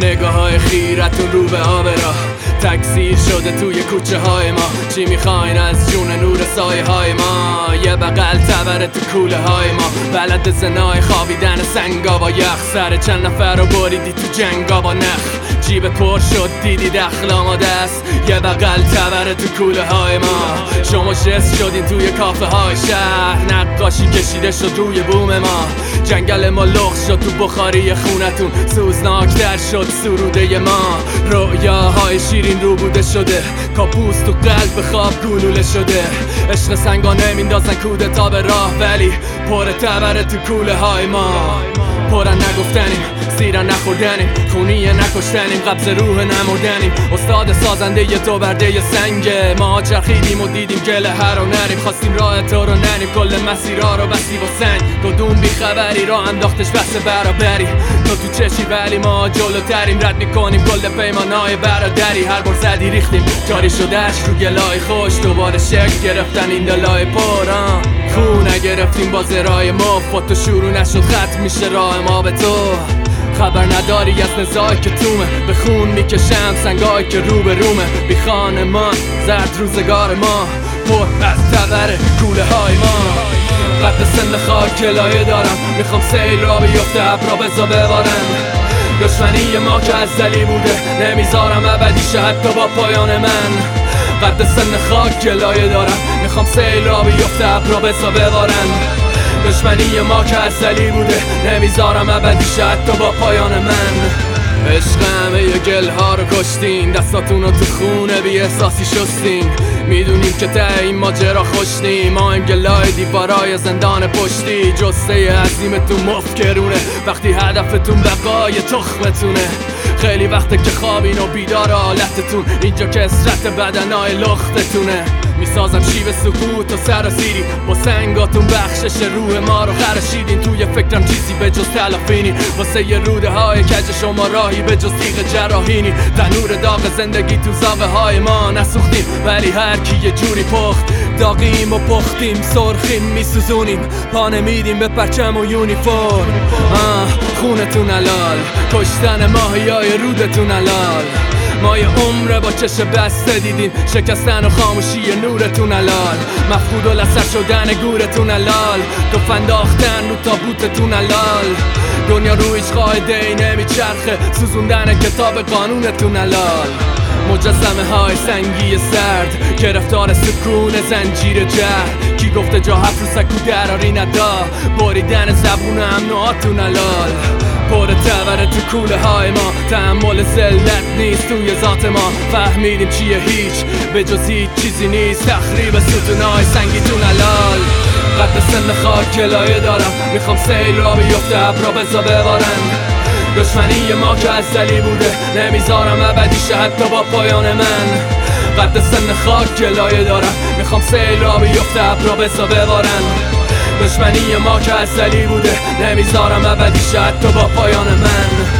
نگاه های خیرتون رو به آب راه تکثیر شده توی کوچه های ما. چی میخواین از جون نور سایه های ما؟ یه بغل تبره تو کوله های ما. بلد زنای خوابیدن سنگا با یخ. سر چند نفر رو بریدی تو جنگا با نخ. جیب پر شد دیدی دخل آماده است. یه بغل تبره تو کوله های ما. شما شست شدین توی کافه های شهر. نقاشی کشیده شد روی بوم ما. جنگل ما لخت شد تو بخاری خونتون. سوزناکتر شد سروده ما. رویاهای شیرین رو بوده شده. کابوس تو قلب خواب گلوله شده. عشق سنگا نمیندازن کودتا به راه ولی پر تبره تو کوله های ما. پرن نگفتنیم، سیرن نخوردنیم، خونی نکشتنیم، قبض روح نمردنیم. استاد سازنده ی تو برده ی سنگه. ما چرخیدیم و دیدیم گله هر رو نریم. خواستیم راه تو رو نریم، کل مسیرها رو بستی با سنگ. کدوم بیخبری را انداختش بس برابری. تو تو چشی ولی ما جلوتریم. رد میکنیم کل پیمانای برادری. هر بار زدی ریختیم جاری شدهش رو گلای خوش. دوباره شکل گرفتن این دلای پران. خون نگرفتیم با زرای مفت. تو شروع نشد ختم میشه راه ما به تو. خبر نداری از نزاعی که تومه. به خون میکشم سنگایی که رو به رومه. بی خانمان زرد روزگار ما. پر از تبره کوله های ما. قد سن خاک لایه دارم. میخوام سیل را بیفته ابرا بزا ببارم. دشمنی ما که ازلی بوده نمیذارم ابدی شه حتی با پایان من. قد سن خاک لایه دارم. میخوام سیل را بیفته ابرا بزا ببارم. دشمنی ما که ازلی بوده نمیذارم ابدی شه حتی با پایان من. عشق همه ی گل ها رو کشتین. دستاتون رو تو خونه بی احساسی شستین. میدونیم که ته این ماجرا خوشنیم. ما این گلای دیوارای زندان پشتی. جسته عظیمتون مفکرونه وقتی هدفتون بقای تخمتونه. خیلی وقته که خوابین و بیدار حالتتون. اینجا کسرت بدنای لختتونه. میسازم شیب سکوت و سراسیری. با سنگاتون بخشش روح ما رو خرشیدین. توی فکرم چیزی به جز تلافینی. واسه ی روده های کج شما راهی به جز تیغ جراحینی. تنور داغ زندگی تو زاغه های ما. نسوختیم ولی هر کی یه جوری پخت. داغیم و پختیم سرخیم میسوزونیم. پا نمیدیم به پرچم و یونیفرم. خونتون حلال. کشتن ماهیای رودتون حلال. ما یه عمره با چش بسته دیدیم شکستن و خاموشی نورتون حلال. مفقود و لسر شدن گورتون حلال. توف انداختن رو تابوتتون حلال. دنیا رو هیچ قاعده ای نمیچرخه. سوزوندن کتاب قانونتون حلال. مجسمه های سنگی سرد. گرفتار سکون زنجیر جهل. کی گفته جا حرف رو سکو دراری ندا. بریدن زبون امنواتون حلال. پر تبره تو کوله های ما. تحمل ذلت نیست توی ذات ما. فهمیدیم چیه هیچ به جز هیچ چیزی نیست. تخریب ستونهای سنگیتون حلال. قد سن خاک لایه دارم. میخوام سیل را بیفته ابرا بزا ببارم. دشمنی ما که ازلی بوده نمیذارم ابدی شه حتی با پایان من. قد سن خاک لایه دارم. میخوام سیل را بیفته ابرا بزا ببارم. دشمنی ما که ازلی بوده نمیذارم ابدی شه حتی با پایان من.